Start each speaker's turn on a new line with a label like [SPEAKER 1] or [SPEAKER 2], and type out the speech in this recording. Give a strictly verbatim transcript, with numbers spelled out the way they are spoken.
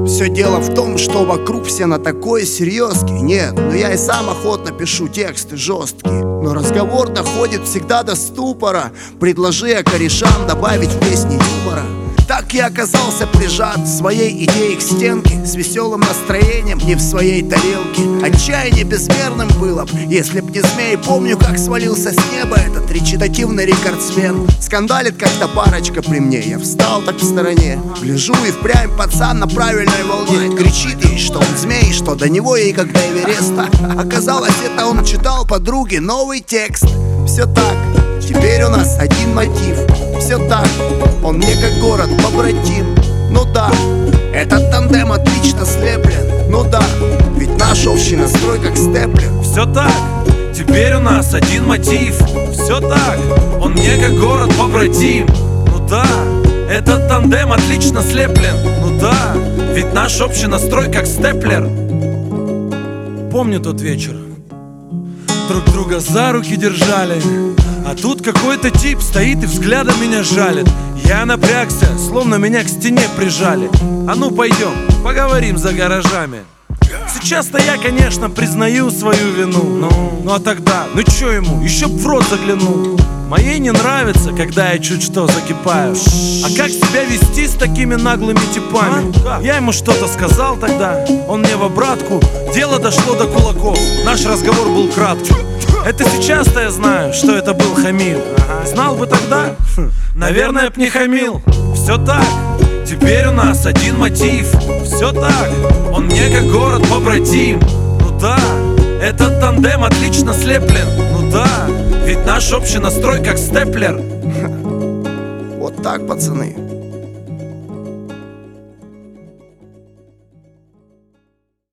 [SPEAKER 1] Все дело в том, что вокруг все на такой серьезке. Нет, но я и сам охотно пишу тексты жесткие. Но разговор доходит всегда до ступора. Предложи я корешам добавить в песни юмора. Так я оказался прижат своей идеей к стенке, с веселым настроением не в своей тарелке. Отчаяние безмерным было б, если б не змей. Помню, как свалился с неба этот речитативный рекордсмен. Скандалит как-то парочка при мне, я встал так в стороне. Гляжу и впрямь пацан на правильной волне. Кричит ей, что он змей, что до него ей как до Эвереста. Оказалось, это он читал подруге новый текст. Все так, теперь у нас один мотив. Все так, он мне как город побратим. Ну да, этот тандем отлично слеплен. Ну да, ведь наш общий настрой как степлер.
[SPEAKER 2] Все так, теперь у нас один мотив. Все так, он мне как город побратим. Ну да, этот тандем отлично слеплен. Ну да, ведь наш общий настрой как степлер. Помню тот вечер, друг друга за руки держали, а тут какой-то тип стоит и взглядом меня жалит. Я напрягся, словно меня к стене прижали. А ну пойдем, поговорим за гаражами. Сейчас-то я, конечно, признаю свою вину. Ну, ну а тогда, ну чё ему, еще б в рот заглянул. Моей не нравится, когда я чуть что закипаю. А как себя вести с такими наглыми типами? Я ему что-то сказал тогда, он мне в обратку. Дело дошло до кулаков, наш разговор был краткий. Это сейчас-то я знаю, что это был хамил. Знал бы тогда, наверное, б не хамил. Все так, теперь у нас один мотив. Все так, он мне как город побратим. Ну да, этот тандем отлично слеплен. Ну да, ведь наш общий настрой как степлер.
[SPEAKER 1] Вот так, пацаны.